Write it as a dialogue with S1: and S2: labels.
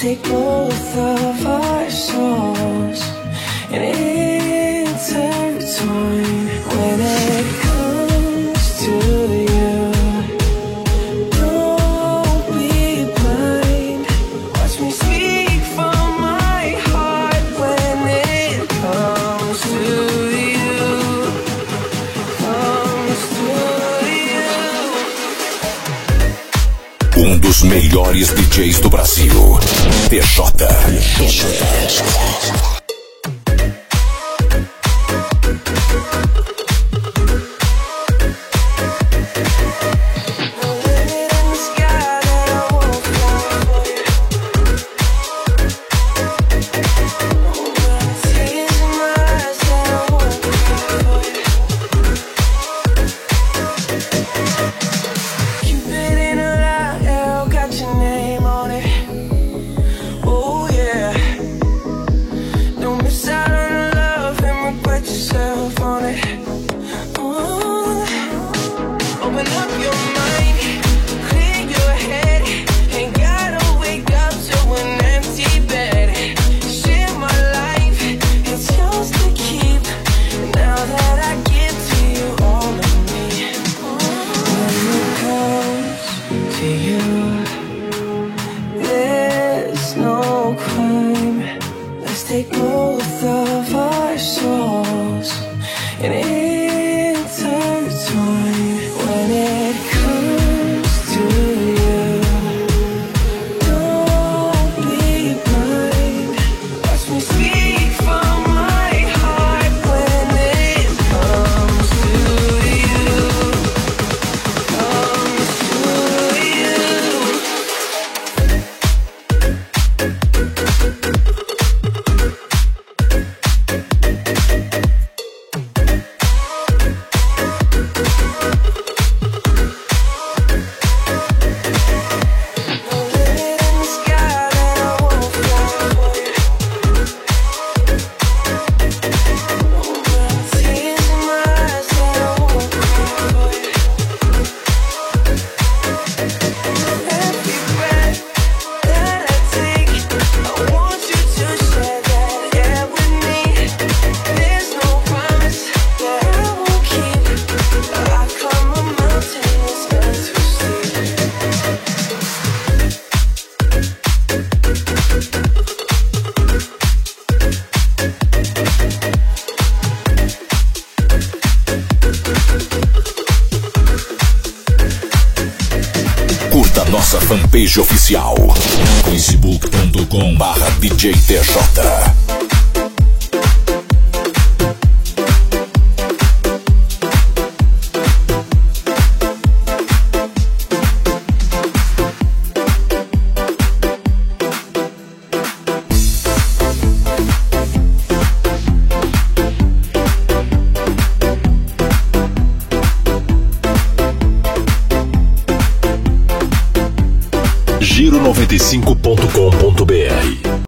S1: take both of our souls and intertwine. When it comes to you, don't be blind. Watch me speak from my heart. When it comes to you, comes to you.
S2: Dos melhores DJs do Brasil, TJ.
S1: Take both of our souls and intertwine. When it comes to you, don't be blind. Watch me speak from my heart. When it comes to you, comes to you.
S2: Curta nossa fanpage oficial, facebook.com/DJTJ. Giro95.com.br